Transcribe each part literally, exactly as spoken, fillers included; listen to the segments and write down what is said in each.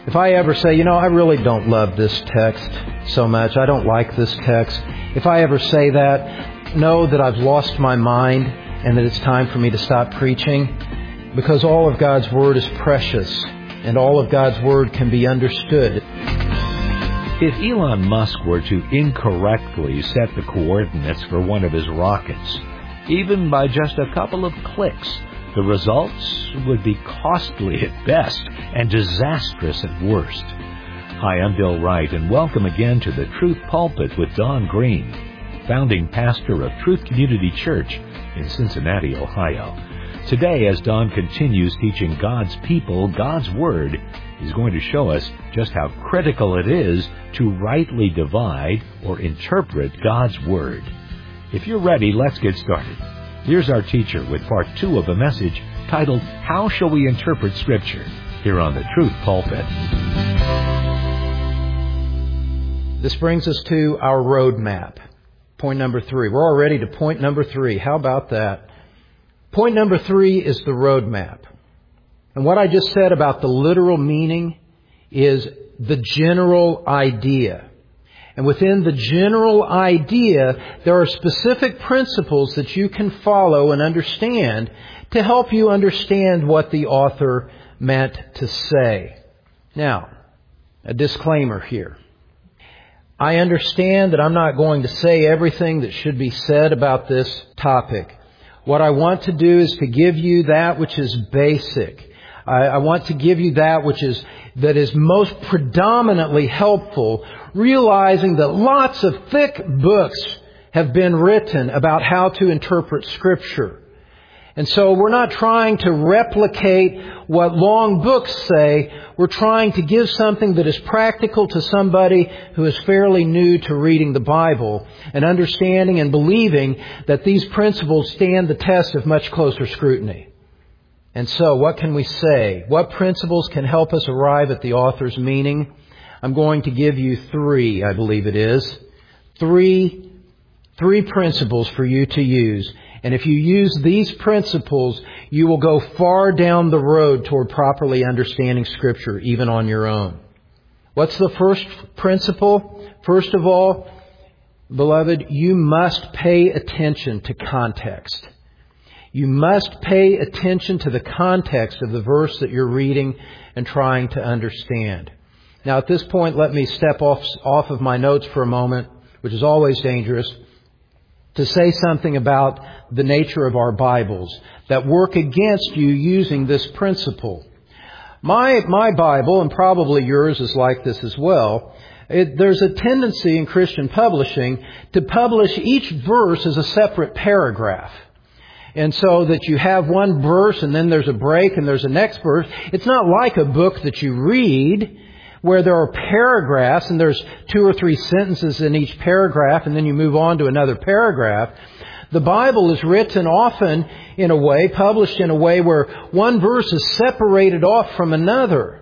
If I ever say, you know, I really don't love this text so much, I don't like this text, if I ever say that, know that I've lost my mind and that it's time for me to stop preaching, because all of God's Word is precious and all of God's Word can be understood. If Elon Musk were to incorrectly set the coordinates for one of his rockets, even by just a couple of clicks, the results would be costly at best and disastrous at worst. Hi, I'm Bill Wright, and welcome again to the Truth Pulpit with Don Green, founding pastor of Truth Community Church in Cincinnati, Ohio. Today, as Don continues teaching God's people God's Word, he's going to show us just how critical it is to rightly divide or interpret God's Word. If you're ready, let's get started. Here's our teacher with part two of a message titled, How Shall We Interpret Scripture? Here on the Truth Pulpit. This brings us to our roadmap. Point number three. We're already to point number three. How about that? Point number three is the roadmap. And what I just said about the literal meaning is the general idea. And within the general idea, there are specific principles that you can follow and understand to help you understand what the author meant to say. Now, a disclaimer here. I understand that I'm not going to say everything that should be said about this topic. What I want to do is to give you that which is basic. I, I want to give you that which is that is most predominantly helpful, realizing that lots of thick books have been written about how to interpret Scripture. And so we're not trying to replicate what long books say. We're trying to give something that is practical to somebody who is fairly new to reading the Bible and understanding and believing that these principles stand the test of much closer scrutiny. And so what can we say? What principles can help us arrive at the author's meaning? I'm going to give you three, I believe it is. Three, three principles for you to use. And if you use these principles, you will go far down the road toward properly understanding Scripture, even on your own. What's the first principle? First of all, beloved, you must pay attention to context. You must pay attention to the context of the verse that you're reading and trying to understand. Now, at this point, let me step off, off of my notes for a moment, which is always dangerous, to say something about the nature of our Bibles that work against you using this principle. My, my Bible, and probably yours is like this as well, it, there's a tendency in Christian publishing to publish each verse as a separate paragraph. And so that you have one verse and then there's a break and there's a next verse. It's not like a book that you read where there are paragraphs and there's two or three sentences in each paragraph and then you move on to another paragraph. The Bible is written often in a way, published in a way where one verse is separated off from another,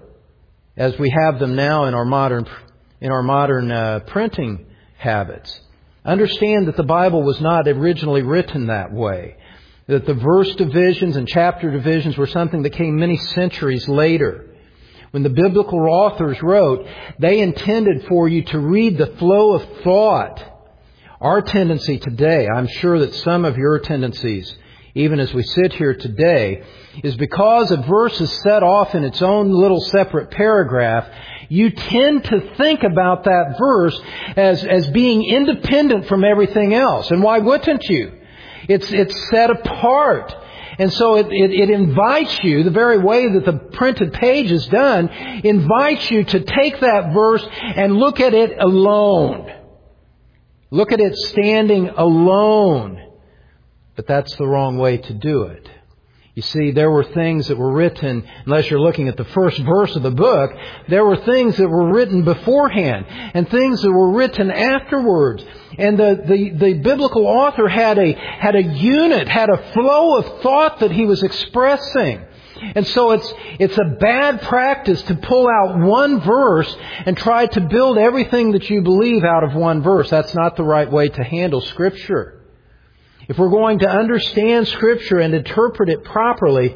as we have them now in our modern in our modern uh, printing habits. Understand that the Bible was not originally written that way. That the verse divisions and chapter divisions were something that came many centuries later. When the biblical authors wrote, they intended for you to read the flow of thought. Our tendency today, I'm sure that some of your tendencies, even as we sit here today, is because a verse is set off in its own little separate paragraph, you tend to think about that verse as, as being independent from everything else. And why wouldn't you? It's, it's set apart. And so it, it, it invites you, the very way that the printed page is done, invites you to take that verse and look at it alone. Look at it standing alone. But that's the wrong way to do it. You see, there were things that were written, unless you're looking at the first verse of the book, there were things that were written beforehand and things that were written afterwards. And the, the, the biblical author had a, had a unit, had a flow of thought that he was expressing. And so it's, it's a bad practice to pull out one verse and try to build everything that you believe out of one verse. That's not the right way to handle Scripture. If we're going to understand Scripture and interpret it properly,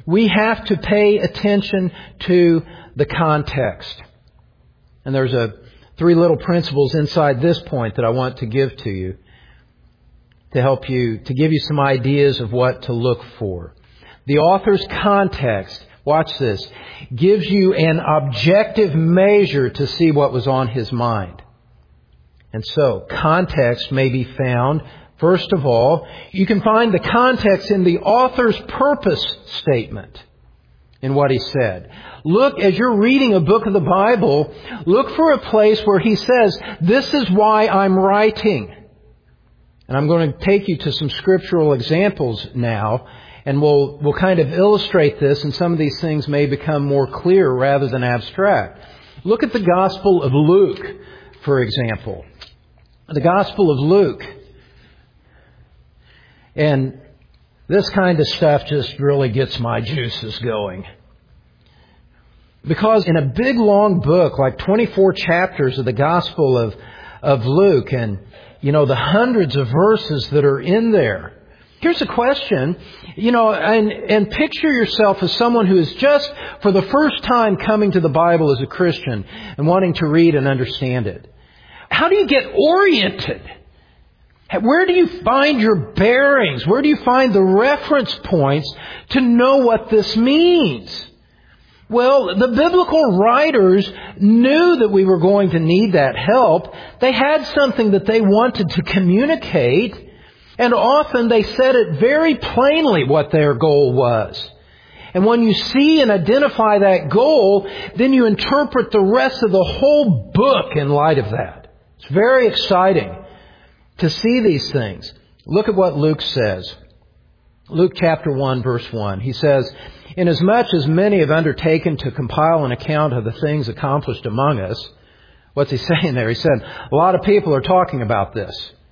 we have to pay attention to the context. And there's a three little principles inside this point that I want to give to you to help you, to give you some ideas of what to look for. The author's context, watch this, gives you an objective measure to see what was on his mind. And so, context may be found, first of all, you can find the context in the author's purpose statement in what he said. Look, as you're reading a book of the Bible, look for a place where he says, this is why I'm writing. And I'm going to take you to some scriptural examples now, and we'll, we'll kind of illustrate this, and some of these things may become more clear rather than abstract. Look at the Gospel of Luke, for example. The Gospel of Luke. And this kind of stuff just really gets my juices going. Because in a big long book, like twenty-four chapters of the Gospel of, of Luke, and, you know, the hundreds of verses that are in there, here's a question, you know, and, and picture yourself as someone who is just for the first time coming to the Bible as a Christian and wanting to read and understand it. How do you get oriented? Where do you find your bearings? Where do you find the reference points to know what this means? Well, the biblical writers knew that we were going to need that help. They had something that they wanted to communicate, and often they said it very plainly what their goal was. And when you see and identify that goal, then you interpret the rest of the whole book in light of that. It's very exciting to see these things. Look at what Luke says. Luke chapter one, verse one. He says, "Inasmuch as many have undertaken to compile an account of the things accomplished among us." What's he saying there? He said, a lot of people are talking about this.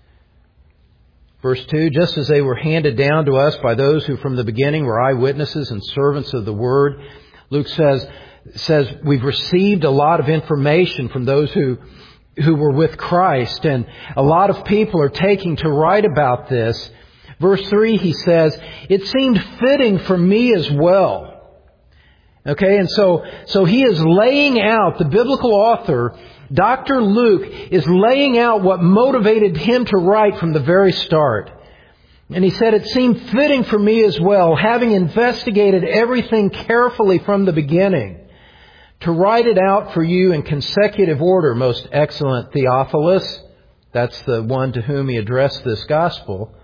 Verse two, "Just as they were handed down to us by those who from the beginning were eyewitnesses and servants of the word." Luke says, says we've received a lot of information from those who who were with Christ, and a lot of people are taking to write about this. Verse three, he says, "It seemed fitting for me as well." Okay, and so, so he is laying out, the biblical author, Doctor Luke, is laying out what motivated him to write from the very start. And he said, "It seemed fitting for me as well, having investigated everything carefully from the beginning, to write it out for you in consecutive order, most excellent Theophilus." That's the one to whom he addressed this gospel.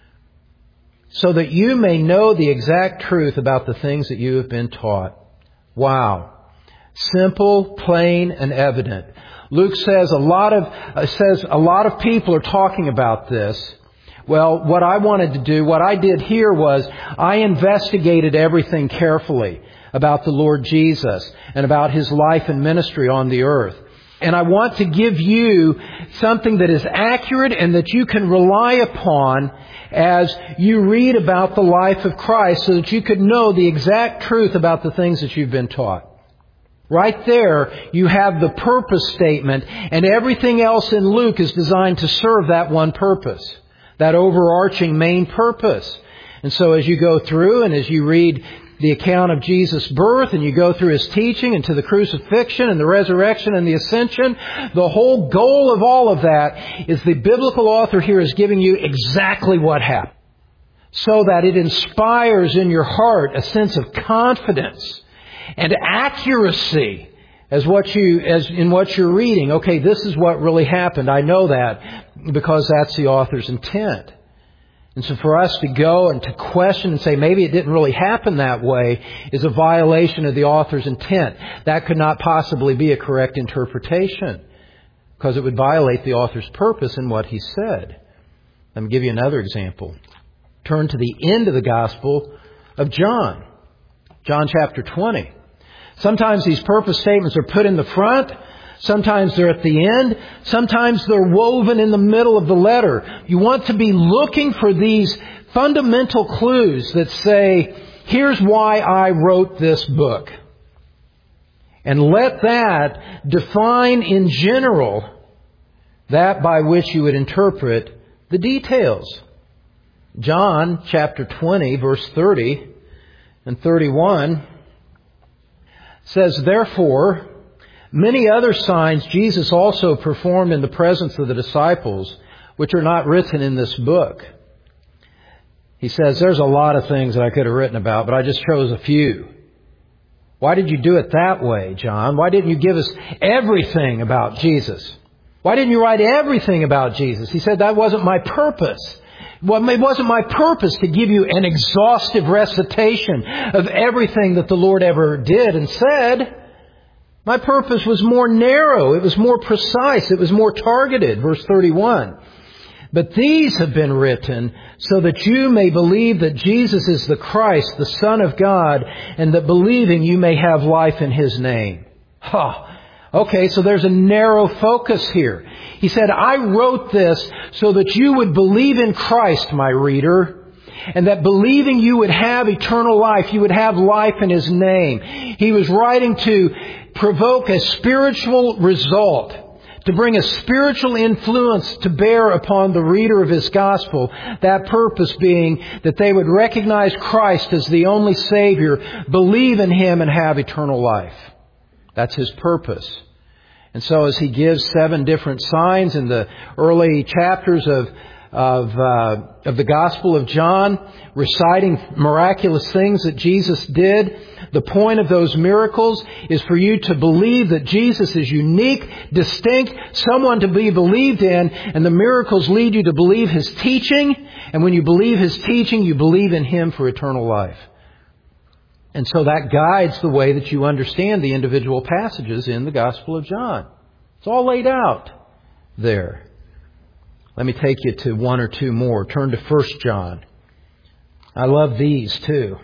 "So that you may know the exact truth about the things that you have been taught." Wow. Simple, plain, and evident. Luke says a lot of, uh, says a lot of people are talking about this. Well, what I wanted to do, what I did here was I investigated everything carefully about the Lord Jesus and about His life and ministry on the earth. And I want to give you something that is accurate and that you can rely upon as you read about the life of Christ, so that you could know the exact truth about the things that you've been taught. Right there, you have the purpose statement, and everything else in Luke is designed to serve that one purpose, that overarching main purpose. And so as you go through and as you read the account of Jesus' birth, and you go through His teaching and to the crucifixion and the resurrection and the ascension, the whole goal of all of that is the biblical author here is giving you exactly what happened, so that it inspires in your heart a sense of confidence and accuracy as what you as in what you're reading. Okay, this is what really happened. I know that because that's the author's intent. And so for us to go and to question and say maybe it didn't really happen that way is a violation of the author's intent. That could not possibly be a correct interpretation, because it would violate the author's purpose in what he said. Let me give you another example. Turn to the end of the Gospel of John. John chapter twenty. Sometimes these purpose statements are put in the front. Sometimes they're at the end. Sometimes they're woven in the middle of the letter. You want to be looking for these fundamental clues that say, here's why I wrote this book. And let that define in general that by which you would interpret the details. John chapter twenty, verse thirty. and thirty-one says, "Therefore, many other signs Jesus also performed in the presence of the disciples, which are not written in this book." He says, there's a lot of things that I could have written about, but I just chose a few. Why did you do it that way, John? Why didn't you give us everything about Jesus? Why didn't you write everything about Jesus? He said, that wasn't my purpose. Well, it wasn't my purpose to give you an exhaustive recitation of everything that the Lord ever did and said. My purpose was more narrow. It was more precise. It was more targeted. Verse thirty-one. "But these have been written so that you may believe that Jesus is the Christ, the Son of God, and that believing you may have life in His name." Huh. Okay, so there's a narrow focus here. He said, I wrote this so that you would believe in Christ, my reader, and that believing you would have eternal life. You would have life in His name. He was writing to provoke a spiritual result, to bring a spiritual influence to bear upon the reader of His gospel. That purpose being that they would recognize Christ as the only Savior, believe in Him, and have eternal life. That's His purpose. And so as He gives seven different signs in the early chapters of of uh, of the Gospel of John, reciting miraculous things that Jesus did, the point of those miracles is for you to believe that Jesus is unique, distinct, someone to be believed in, and the miracles lead you to believe His teaching, and when you believe His teaching, you believe in Him for eternal life. And so that guides the way that you understand the individual passages in the Gospel of John. It's all laid out there. Let me take you to one or two more. Turn to First John. I love these too.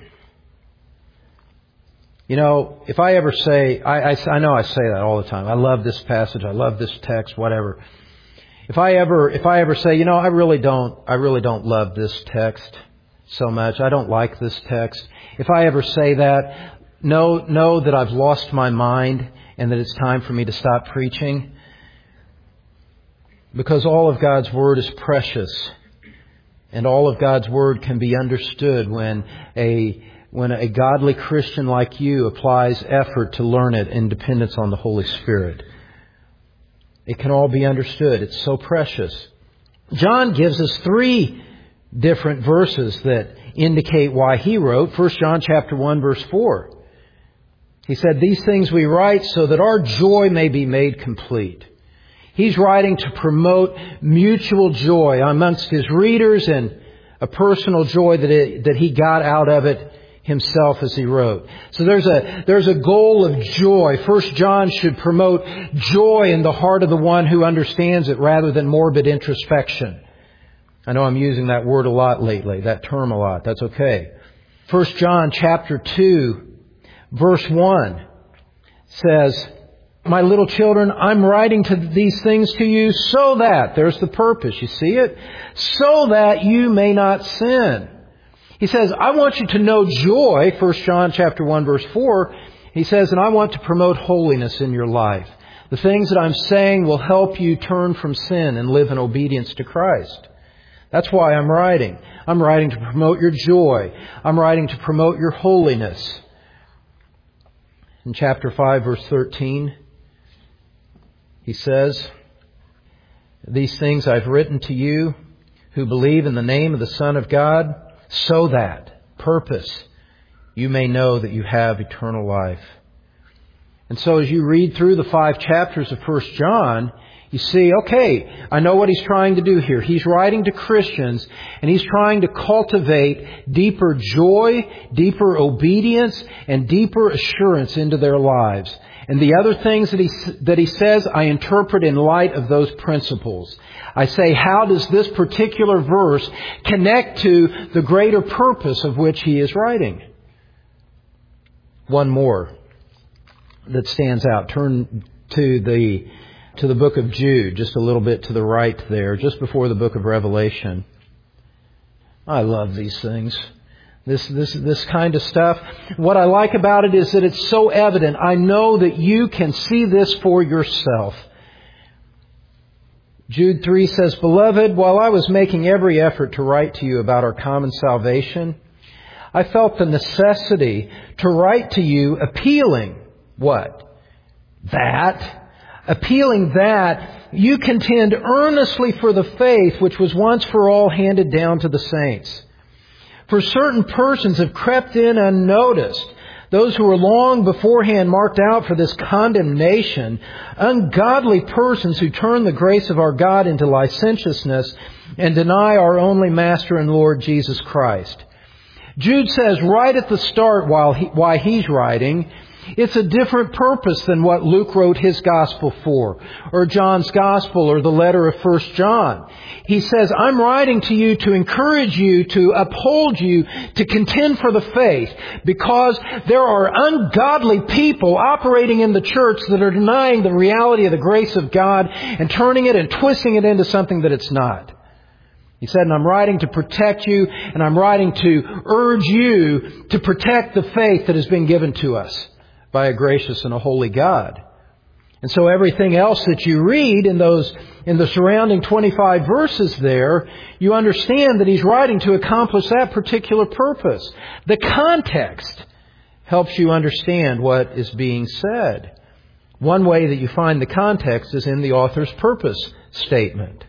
You know, if I ever say, I, I, I know I say that all the time. I love this passage. I love this text, whatever. If I ever, if I ever say, you know, I really don't, I really don't love this text so much. I don't like this text. If I ever say that, know, know that I've lost my mind and that it's time for me to stop preaching. Because all of God's Word is precious. And all of God's Word can be understood when a when a godly Christian like you applies effort to learn it in dependence on the Holy Spirit. It can all be understood. It's so precious. John gives us three different verses that indicate why he wrote. First John chapter one, verse four. He said, "These things we write so that our joy may be made complete." He's writing to promote mutual joy amongst his readers and a personal joy that it, that he got out of it himself as he wrote. So there's a there's a goal of joy. First John should promote joy in the heart of the one who understands it rather than morbid introspection. I know I'm using that word a lot lately, that term a lot. That's okay. First John chapter two, verse one says, "My little children, I'm writing to these things to you so that," there's the purpose, you see it? "So that you may not sin." He says, I want you to know joy, First John chapter one, verse four. He says, and I want to promote holiness in your life. The things that I'm saying will help you turn from sin and live in obedience to Christ. That's why I'm writing. I'm writing to promote your joy. I'm writing to promote your holiness. In chapter five, verse thirteen, he says, "These things I've written to you who believe in the name of the Son of God, so that," purpose, "you may know that you have eternal life." And so as you read through the five chapters of First John, you see, okay, I know what he's trying to do here. He's writing to Christians, and he's trying to cultivate deeper joy, deeper obedience, and deeper assurance into their lives. And the other things that he that he says, I interpret in light of those principles. I say, how does this particular verse connect to the greater purpose of which he is writing? One more that stands out. Turn to the to the book of Jude, just a little bit to the right there, just before the book of Revelation. I love these things. This, this, this kind of stuff. What I like about it is that it's so evident. I know that you can see this for yourself. Jude three says, "Beloved, while I was making every effort to write to you about our common salvation, I felt the necessity to write to you appealing what? That. Appealing that you contend earnestly for the faith which was once for all handed down to the saints. For certain persons have crept in unnoticed, those who were long beforehand marked out for this condemnation, ungodly persons who turn the grace of our God into licentiousness and deny our only Master and Lord Jesus Christ. Jude says right at the start while he, why he's writing, it's a different purpose than what Luke wrote his gospel for, or John's gospel, or the letter of First John. He says, I'm writing to you to encourage you, to uphold you, to contend for the faith, because there are ungodly people operating in the church that are denying the reality of the grace of God and turning it and twisting it into something that it's not. He said, and I'm writing to protect you, and I'm writing to urge you to protect the faith that has been given to us by a gracious and a holy God. And so everything else that you read in those, in the surrounding twenty-five verses there, you understand that he's writing to accomplish that particular purpose. The context helps you understand what is being said. One way that you find the context is in the author's purpose statement.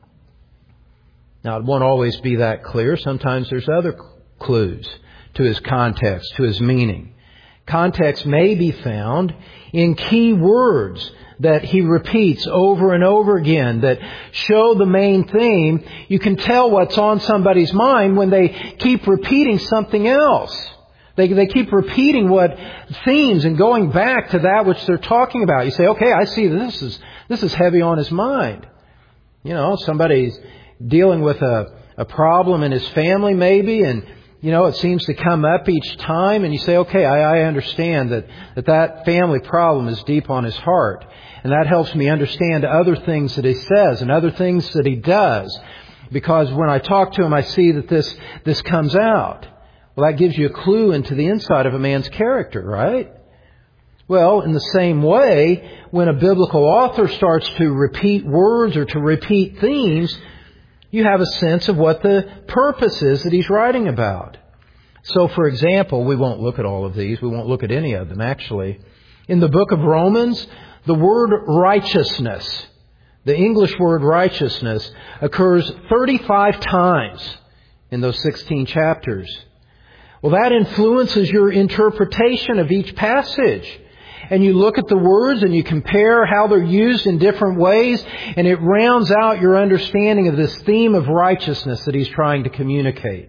Now, it won't always be that clear. Sometimes there's other clues to his context, to his meaning. Context may be found in key words that he repeats over and over again that show the main theme. You can tell what's on somebody's mind when they keep repeating something else. They, they keep repeating what themes and going back to that which they're talking about. You say, okay, I see this is, this is heavy on his mind. You know, somebody's dealing with a, a problem in his family maybe, and you know, it seems to come up each time, and you say, okay, I, I understand that, that that family problem is deep on his heart. And that helps me understand other things that he says and other things that he does. Because when I talk to him, I see that this, this comes out. Well, that gives you a clue into the inside of a man's character, right? Well, in the same way, when a biblical author starts to repeat words or to repeat themes, you have a sense of what the purpose is that he's writing about. So, for example, we won't look at all of these. We won't look at any of them, actually. In the book of Romans, the word righteousness, the English word righteousness, occurs thirty-five times in those sixteen chapters. Well, that influences your interpretation of each passage. And you look at the words and you compare how they're used in different ways, and it rounds out your understanding of this theme of righteousness that he's trying to communicate.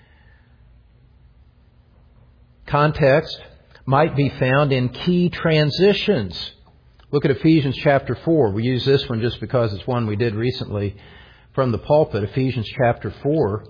Context might be found in key transitions. Look at Ephesians chapter four. We use this one just because it's one we did recently from the pulpit, Ephesians chapter four.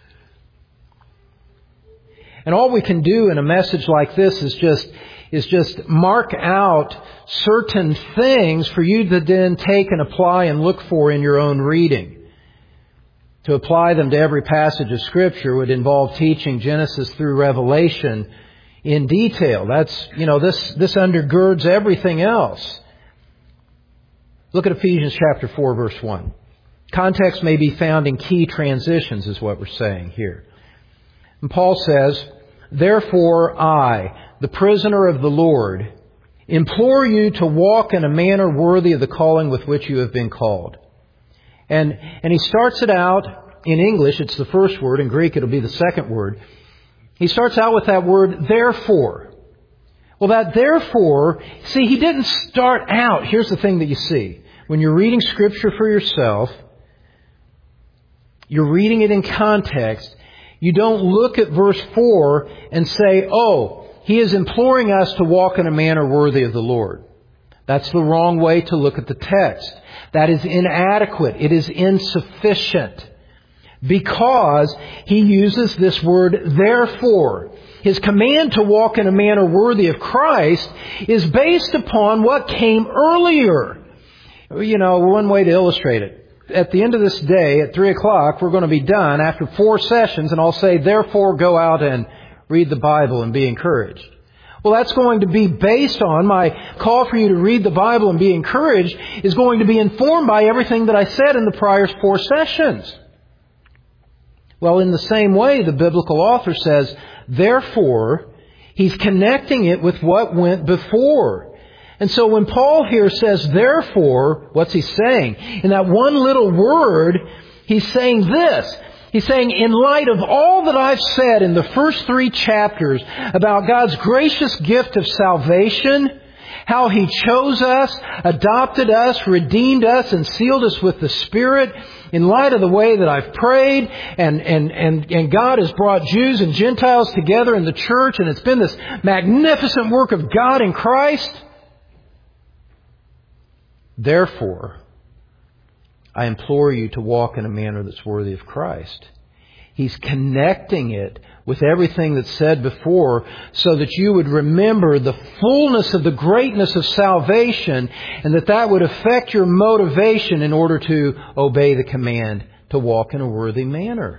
And all we can do in a message like this is just is just mark out certain things for you to then take and apply and look for in your own reading. To apply them to every passage of Scripture would involve teaching Genesis through Revelation in detail. That's, you know, this, this undergirds everything else. Look at Ephesians chapter four, verse one. Context may be found in key transitions, is what we're saying here. And Paul says, therefore I, the prisoner of the Lord, implore you to walk in a manner worthy of the calling with which you have been called. And, and he starts it out in English. It's the first word. In Greek, it'll be the second word. He starts out with that word, therefore. Well, that therefore, see, he didn't start out. Here's the thing that you see. When you're reading Scripture for yourself, you're reading it in context. You don't look at verse four and say, oh, he is imploring us to walk in a manner worthy of the Lord. That's the wrong way to look at the text. That is inadequate. It is insufficient. Because he uses this word, therefore. His command to walk in a manner worthy of Christ is based upon what came earlier. You know, one way to illustrate it. At the end of this day, at three o'clock, we're going to be done after four sessions, and I'll say, therefore, go out and read the Bible and be encouraged. Well, that's going to be based on my call for you to read the Bible and be encouraged is going to be informed by everything that I said in the prior four sessions. Well, in the same way, the biblical author says, therefore, he's connecting it with what went before. And so when Paul here says, therefore, what's he saying? In that one little word, he's saying this. He's saying, in light of all that I've said in the first three chapters about God's gracious gift of salvation, how He chose us, adopted us, redeemed us, and sealed us with the Spirit, in light of the way that I've prayed, and, and, and, and God has brought Jews and Gentiles together in the church, and it's been this magnificent work of God in Christ. Therefore, I implore you to walk in a manner that's worthy of Christ. He's connecting it with everything that's said before so that you would remember the fullness of the greatness of salvation and that that would affect your motivation in order to obey the command to walk in a worthy manner.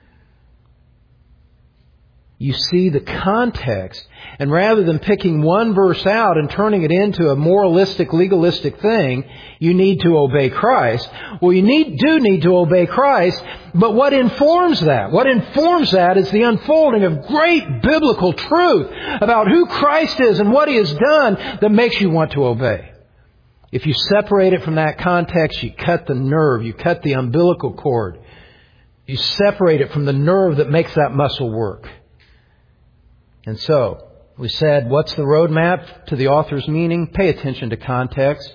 You see the context, and rather than picking one verse out and turning it into a moralistic, legalistic thing, you need to obey Christ. Well, you need, do need to obey Christ, but what informs that? What informs that is the unfolding of great biblical truth about who Christ is and what He has done that makes you want to obey. If you separate it from that context, you cut the nerve, you cut the umbilical cord. You separate it from the nerve that makes that muscle work. And so, we said, what's the roadmap to the author's meaning? Pay attention to context.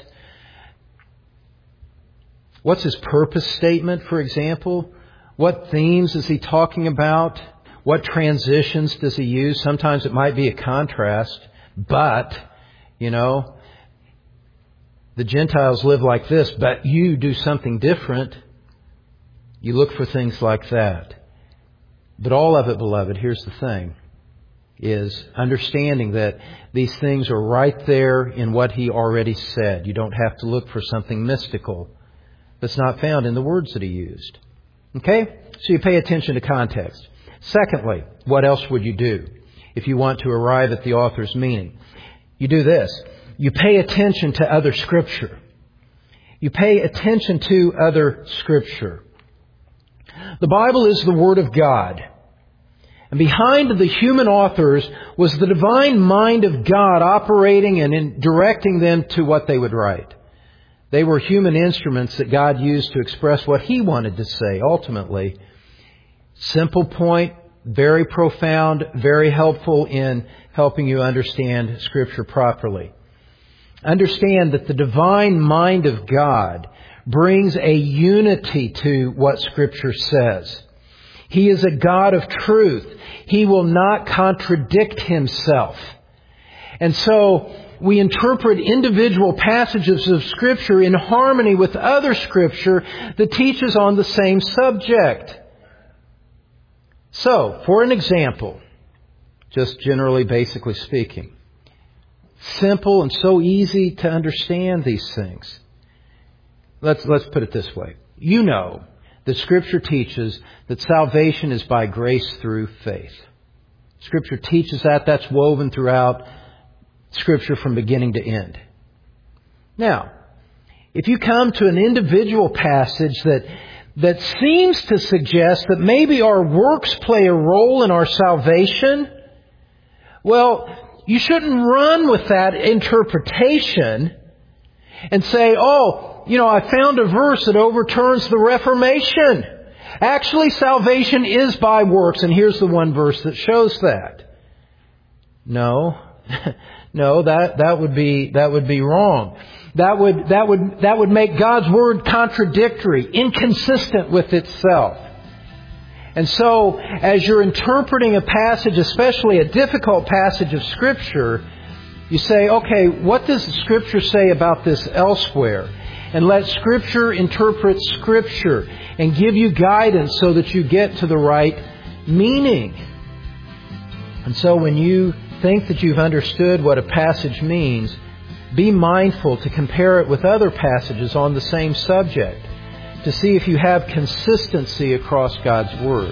What's his purpose statement, for example? What themes is he talking about? What transitions does he use? Sometimes it might be a contrast, but, you know, the Gentiles live like this, but you do something different. You look for things like that. But all of it, beloved, here's the thing, is understanding that these things are right there in what He already said. You don't have to look for something mystical that's not found in the words that He used. Okay? So you pay attention to context. Secondly, what else would you do if you want to arrive at the author's meaning? You do this. You pay attention to other Scripture. You pay attention to other Scripture. The Bible is the Word of God. And behind the human authors was the divine mind of God operating and in directing them to what they would write. They were human instruments that God used to express what He wanted to say, ultimately. Simple point, very profound, very helpful in helping you understand Scripture properly. Understand that the divine mind of God brings a unity to what Scripture says. He is a God of truth. He will not contradict Himself. And so we interpret individual passages of Scripture in harmony with other Scripture that teaches on the same subject. So, for an example, just generally, basically speaking, simple and so easy to understand these things. Let's, let's put it this way. You know that Scripture teaches that salvation is by grace through faith. Scripture teaches that. That's woven throughout Scripture from beginning to end. Now, if you come to an individual passage that, that seems to suggest that maybe our works play a role in our salvation, well, you shouldn't run with that interpretation and say, oh, you know, I found a verse that overturns the Reformation. Actually, salvation is by works, and here's the one verse that shows that. No, no, that that would be that would be wrong. That would that would that would make God's Word contradictory, inconsistent with itself. And so, as you're interpreting a passage, especially a difficult passage of Scripture, you say, okay, what does Scripture say about this elsewhere? And let Scripture interpret Scripture and give you guidance so that you get to the right meaning. And so when you think that you've understood what a passage means, be mindful to compare it with other passages on the same subject to see if you have consistency across God's Word.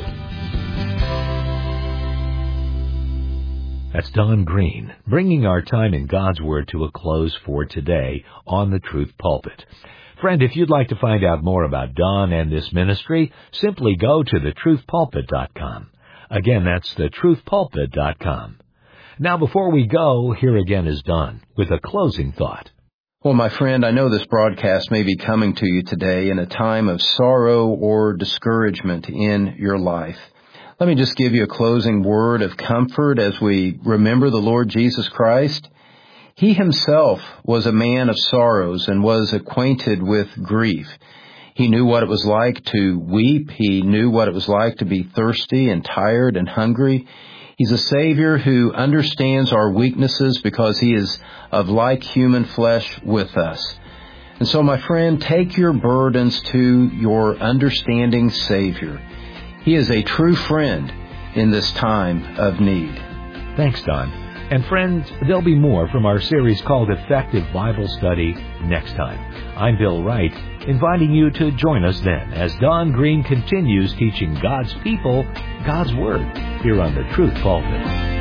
That's Don Green, bringing our time in God's Word to a close for today on the Truth Pulpit. Friend, if you'd like to find out more about Don and this ministry, simply go to the truth pulpit dot com. Again, that's the truth pulpit dot com. Now, before we go, here again is Don with a closing thought. Well, my friend, I know this broadcast may be coming to you today in a time of sorrow or discouragement in your life. Let me just give you a closing word of comfort as we remember the Lord Jesus Christ. He himself was a man of sorrows and was acquainted with grief. He knew what it was like to weep. He knew what it was like to be thirsty and tired and hungry. He's a Savior who understands our weaknesses because He is of like human flesh with us. And so, my friend, take your burdens to your understanding Savior. He is a true friend in this time of need. Thanks, Don. And friends, there'll be more from our series called Effective Bible Study next time. I'm Bill Wright, inviting you to join us then as Don Green continues teaching God's people God's Word here on the Truth Pulpit.